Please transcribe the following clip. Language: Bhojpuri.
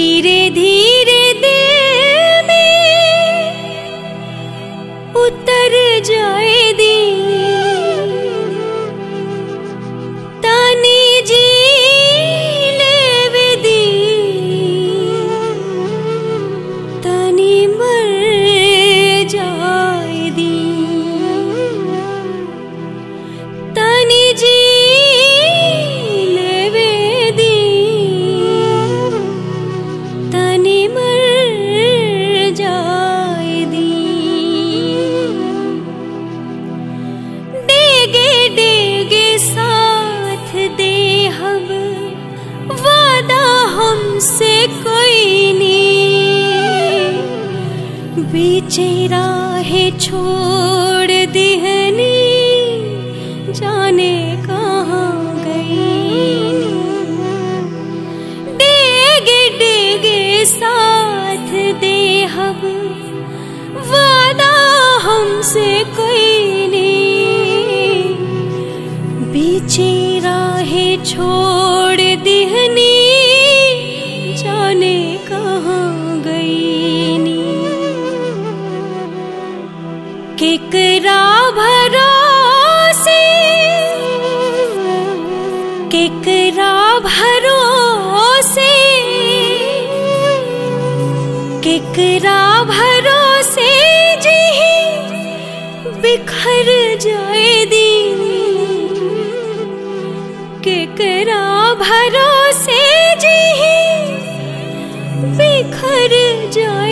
धीरे धीरे दिल में उतर जाए दी तानी जी लेवे दी तानी मर जाए दी तानी जी लेवे दी तानी मर जाए दी डेगे डेगे साथ दे हम वादा हमसे कोई नहीं बीचे राहे छोड़ दिहनी जाने कहाँ गई डेगे डेगे साथ दे हम वादा हमसे कोई नहीं बीचे राहे छोड़ दिहनी जाने कहाँ गई नी केकरा भरोसे केकरा भरोसे केकरा भरोसे जी बिखर जाए दी केकरा भरोसे जी बिखर जाए